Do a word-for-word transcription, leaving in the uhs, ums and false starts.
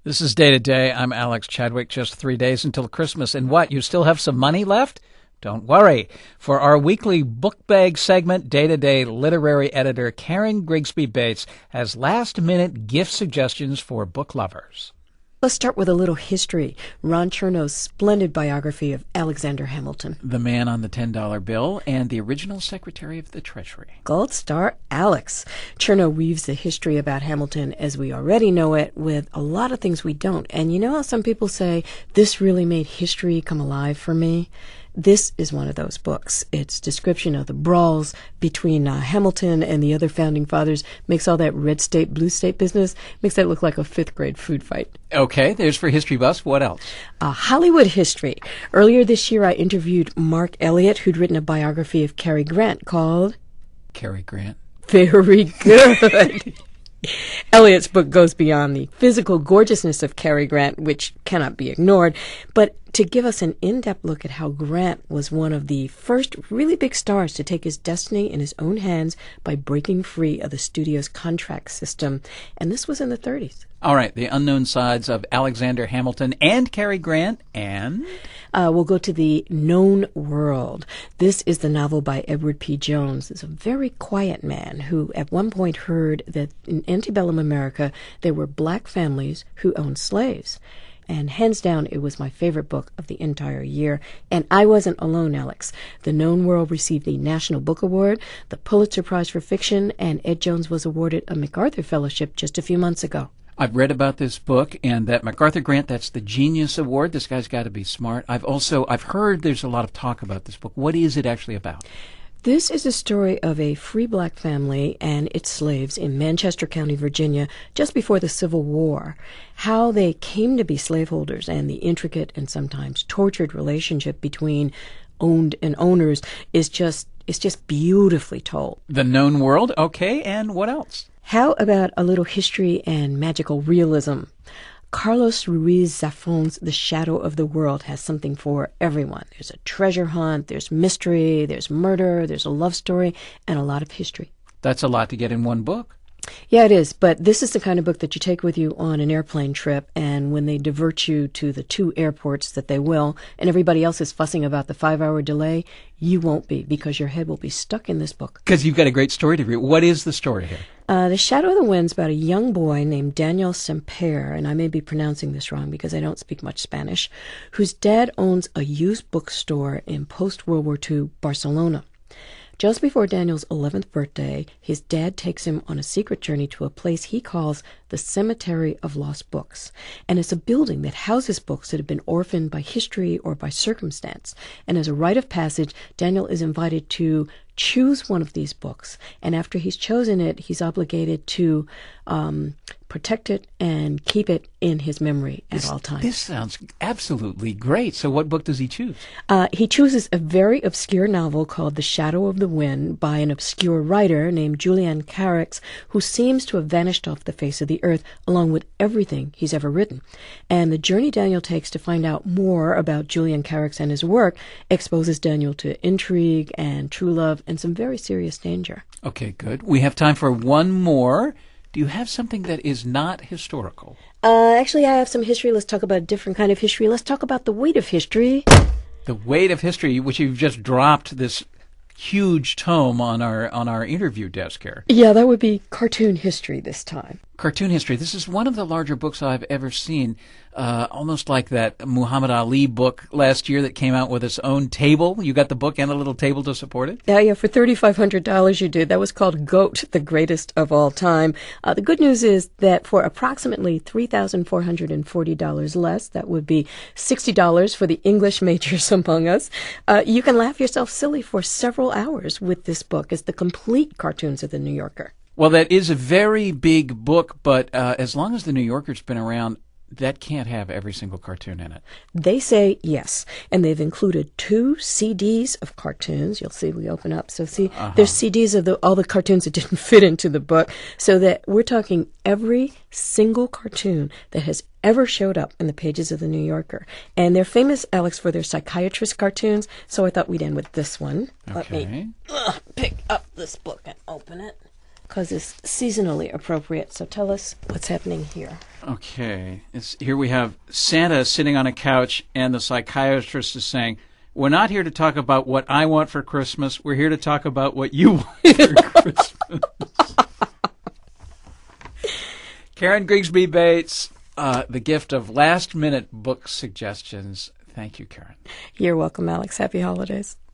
This is Day to Day. I'm Alex Chadwick. Just three days until Christmas. And what, you still have some money left? Don't worry. For our weekly book bag segment, Day to Day literary editor Karen Grigsby Bates has last-minute gift suggestions for book lovers. Let's start with a little history. Ron Chernow's splendid biography of Alexander Hamilton. The man on the ten dollar bill and the original Secretary of the Treasury. Gold star Alex. Chernow weaves the history about Hamilton as we already know it with a lot of things we don't. And you know how some people say, this really made history come alive for me? This is one of those books. Its description of the brawls between uh, Hamilton and the other founding fathers makes all that red state, blue state business, makes that look like a fifth grade food fight. Okay, there's for history buffs. What else? Uh, Hollywood history. Earlier this year, I interviewed Mark Elliott, who'd written a biography of Cary Grant called Cary Grant. Very good. Elliott's book goes beyond the physical gorgeousness of Cary Grant, which cannot be ignored, but to give us an in-depth look at how Grant was one of the first really big stars to take his destiny in his own hands by breaking free of the studio's contract system. And this was in the thirties. All right, the unknown sides of Alexander Hamilton and Cary Grant, and... Uh, we'll go to the known world. This is the novel by Edward P. Jones. He's a very quiet man who at one point heard that in antebellum America there were black families who owned slaves. And hands down, it was my favorite book of the entire year. And I wasn't alone, Alex. The Known World received the National Book Award, the Pulitzer Prize for Fiction, and Ed Jones was awarded a MacArthur Fellowship just a few months ago. I've read about this book, and that MacArthur Grant, that's the Genius Award. This guy's got to be smart. I've also, I've heard there's a lot of talk about this book. What is it actually about? This is a story of a free black family and its slaves in Manchester County, Virginia, just before the Civil War. How they came to be slaveholders and the intricate and sometimes tortured relationship between owned and owners is just, it's just beautifully told. The Known World, okay, and what else? How about a little history and magical realism? Carlos Ruiz Zafón's The Shadow of the World has something for everyone. There's a treasure hunt, there's mystery, there's murder, there's a love story, and a lot of history. That's a lot to get in one book. Yeah, it is, but this is the kind of book that you take with you on an airplane trip, and when they divert you to the two airports that they will, and everybody else is fussing about the five-hour delay, you won't be, because your head will be stuck in this book. Because you've got a great story to read. What is the story here? Uh, the Shadow of the Wind's about a young boy named Daniel Semper, and I may be pronouncing this wrong because I don't speak much Spanish, whose dad owns a used bookstore in post-World War Two Barcelona. Just before Daniel's eleventh birthday, his dad takes him on a secret journey to a place he calls the Cemetery of Lost Books. And it's a building that houses books that have been orphaned by history or by circumstance. And as a rite of passage, Daniel is invited to choose one of these books. And after he's chosen it, he's obligated to um, protect it and keep it in his memory at this, all times. This sounds absolutely great. So what book does he choose? Uh, he chooses a very obscure novel called The Shadow of the Wind by an obscure writer named Julian Carax, who seems to have vanished off the face of the earth along with everything he's ever written. And the journey Daniel takes to find out more about Julian Carax and his work exposes Daniel to intrigue and true love and some very serious danger. Okay, good. We have time for one more. Do you have something that is not historical? Uh, actually, I have some history. Let's talk about a different kind of history. Let's talk about the weight of history. The Weight of History, which you've just dropped this huge tome on our on our interview desk here. Yeah, that would be cartoon history this time. Cartoon history. This is one of the larger books I've ever seen, uh, almost like that Muhammad Ali book last year that came out with its own table. You got the book and a little table to support it? Yeah, yeah, for thirty-five hundred dollars you did. That was called GOAT, the greatest of all time. Uh, the good news is that for approximately three thousand four hundred forty dollars less, that would be sixty dollars for the English majors among us, uh, you can laugh yourself silly for several hours with this book. It's the complete cartoons of the New Yorker. Well, that is a very big book, but uh, as long as the New Yorker's been around, that can't have every single cartoon in it. They say yes, and they've included two C Ds of cartoons. You'll see we open up. So see, uh-huh. There's C Ds of the, all the cartoons that didn't fit into the book, so that we're talking every single cartoon that has ever showed up in the pages of the New Yorker. And they're famous, Alex, for their psychiatrist cartoons, so I thought we'd end with this one. Okay. Let me ugh, pick up this book and open it. because it's seasonally appropriate. So tell us what's happening here. Okay. It's, here we have Santa sitting on a couch, and the psychiatrist is saying, we're not here to talk about what I want for Christmas. We're here to talk about what you want for Christmas. Karen Grigsby Bates, uh, the gift of last-minute book suggestions. Thank you, Karen. You're welcome, Alex. Happy holidays.